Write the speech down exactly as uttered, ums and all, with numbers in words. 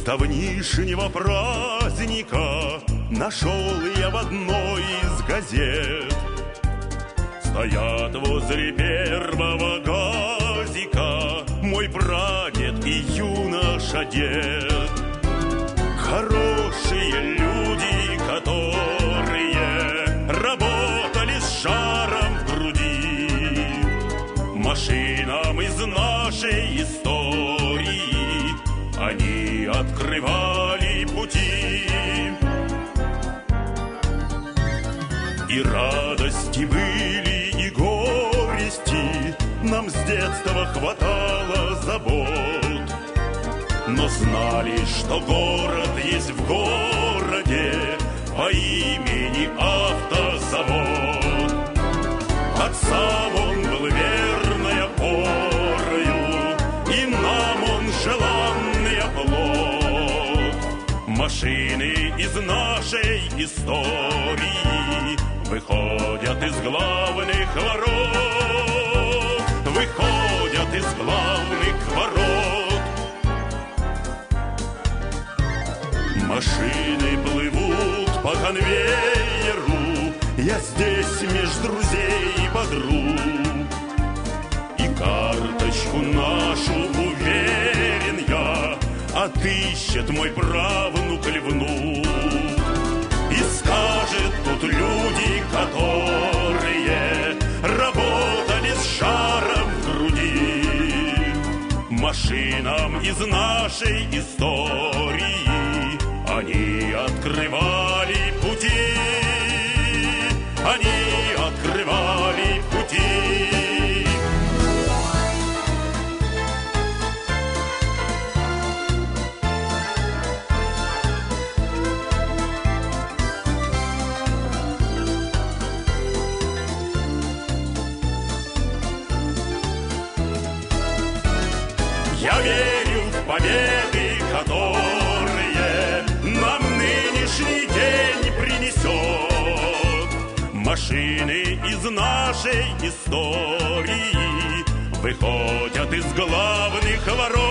давнишнего праздника нашел я в одной из газет. Стоят возле первого газика мой прадед и юноша дед. Хорошие люди, которые работали с шаром в груди, машинам из нашей истории они открывали пути. И радости были, и горести, нам с детства хватало забот. Но знали, что город есть в городе по имени Автозавод. Отцам он был верной опорою, и нам он желанный оплот. Машины из нашей истории выходят из главных ворот, выходят из главных ворот. Машины плывут по конвейеру, я здесь меж друзей и подруг. И карточку нашу, уверен я, отыщет мой правнук или внук. И скажет, тут люди, которые работали с шаром в груди, машинам из нашей истории они открывали пути, они открывали пути. Я верю в победы, которые нам нынешний день принесет. Машины из нашей истории выходят из главных ворот.